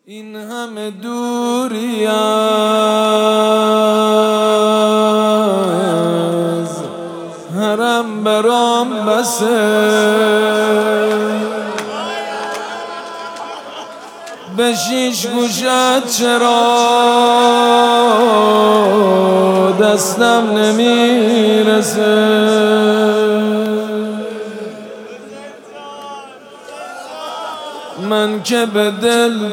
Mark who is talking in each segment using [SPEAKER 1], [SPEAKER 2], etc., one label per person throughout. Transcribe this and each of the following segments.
[SPEAKER 1] این همه دوری از حرم برام بسه، به شیش گوشت چرا دستم نمیرسه. من که به دل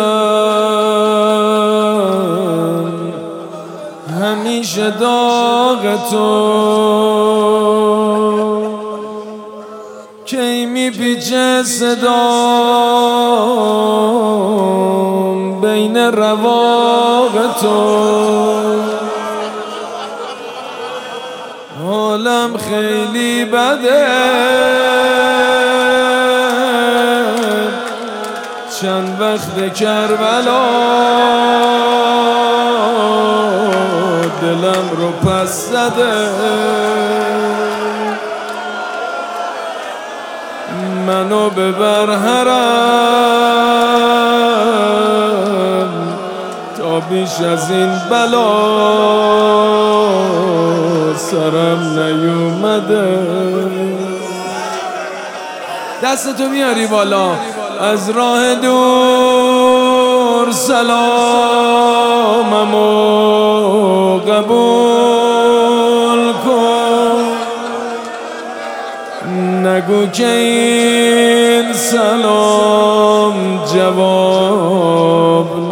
[SPEAKER 1] دارم همیشه داغ تو، کی میپیچه صدام بین رواق تو. حالم خیلی بده، چند وقت کربلا دلم رو پس زده. منو ببر حرم تا بیش از این بلا سرم نیومده. دستتو میاری بالا، از راه دور سلاممو قبول کن، نگو که این سلام جواب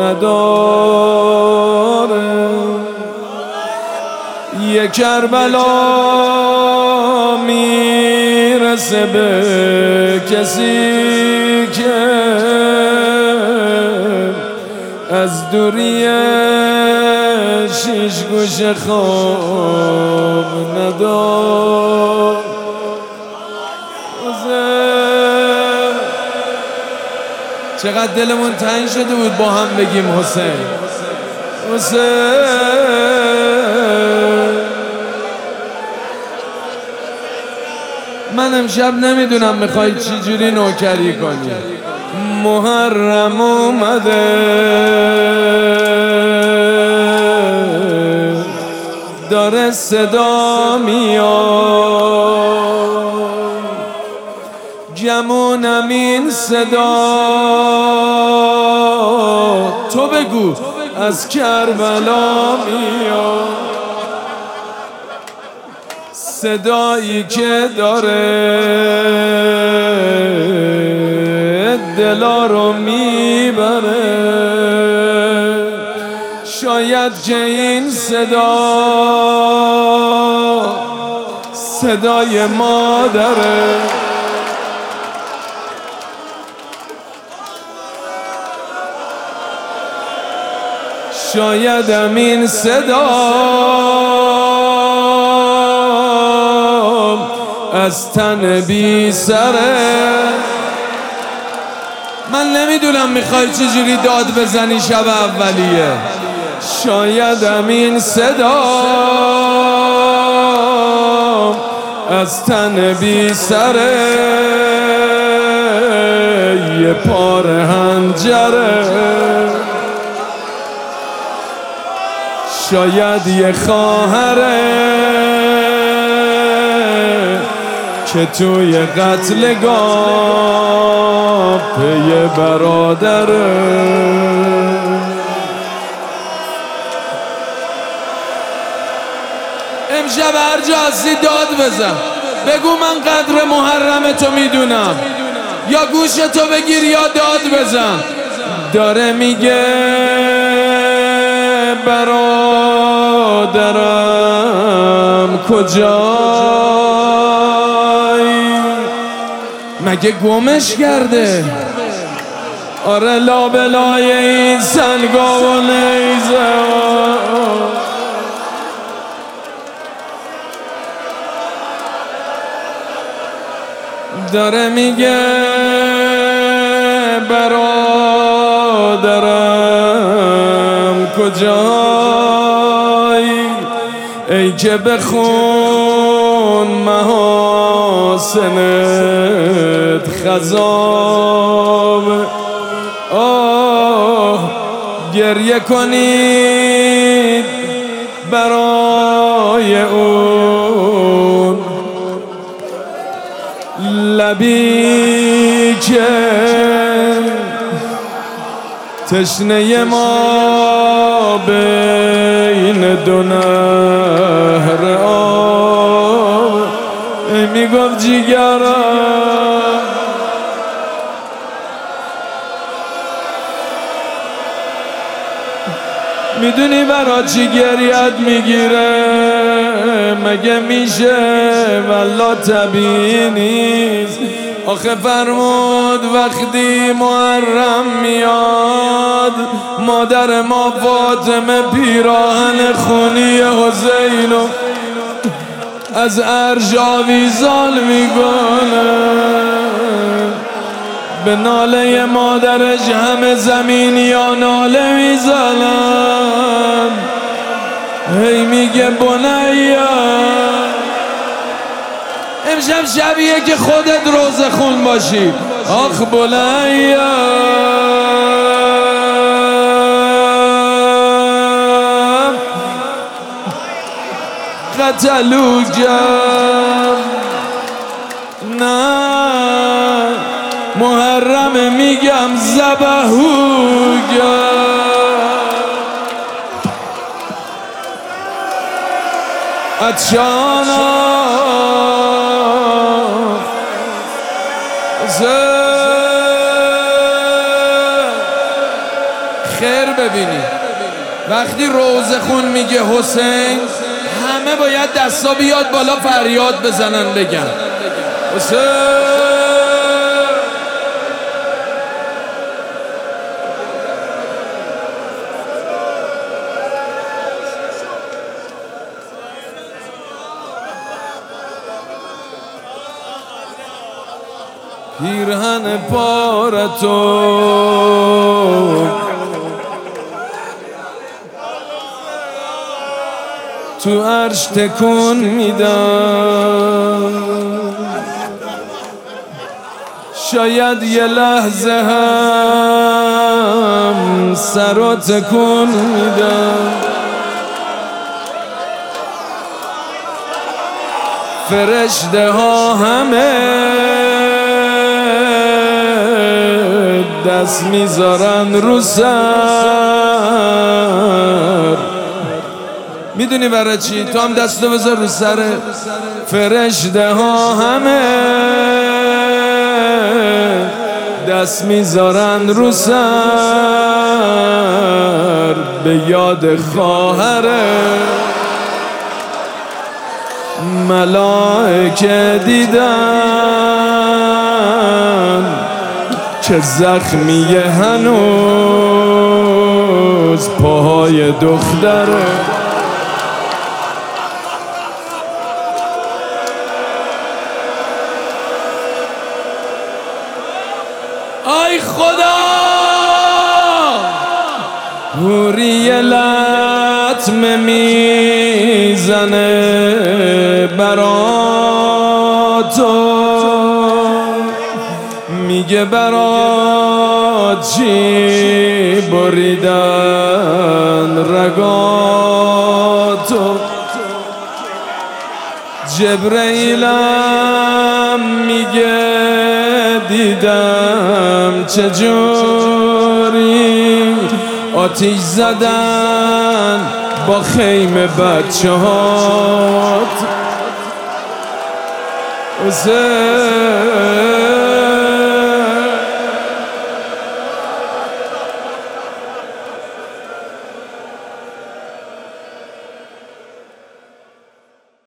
[SPEAKER 1] نداره. یه کربلا میرسه به کسی که از دوری شیش گوش خواب ندار. چقدر دلمون تنگ شده بود با هم بگیم حسین حسین. من امشب نمیدونم میخوای چی جوری نوکری کنی. محرم اومده داره صدا میاد، گمونم این صدا تو بگو از کربلا میاد. صدایی که داره دلا رو میبره. شاید که این صدا صدای مادره. شاید این صدا از تن بی سره. من نمیدونم میخوای چجوری داد بزنی شب اولیه. شاید این صدا از تن بی سره، یه پار هنجره. شاید یه خواهره که توی قتلگاه پی برادره. امشب هر جا هستی داد بزن، بگو من قدر محرم تو میدونم، یا گوش تو بگیر یا داد بزن. داره میگه برادرم کجایی، مگه گمش کرده؟ آره لابلای این سنگا و نیزه. داره میگه برادرم کجایی، ای که بخون محاسنت خضاب. آه گریه کنید برای اون لبی که تشنه ما بین دو نهر آب میگفت جیگرم میدونی برا چی گریت میگیره؟ مگه میشه؟ والله طبیعی نیست. آخه فرمود وقتی محرم میاد مادر ما فاطمه پیراهن خونی حسینو از عرش آویزان میکنه، به ناله مادرش همه زمینیا ناله میزنن، هی میگه بنیا. امشب شبیه که خودت روزه خون باشی. آخ بنیا قتلوکم، نه محرم میگم ذبحوکم. عطشانا خیر ببینی وقتی روزه خون میگه حسین همه باید دستا بیاد بالا فریاد بزنن بگن حسین. پیرهن پارتو تو عرش تکون میدم، شاید یه لحظه هم سر و تکون میدم. فرشته ها همه دست میذارن رو سر. میدونی برای چی؟ تو هم دستو بذار رو سر. فرشته ها همه دست میذارن رو سر به یاد خواهره. ملائکه دیدن که زخمی هنوز پاهای دختره. آی خدا حوری لطمه میزنه برا تو، میگه برات چی بریدن رگاتو. جبرئیلم میگه دیدم چجوری آتیش زدن با خیمه بچه هات.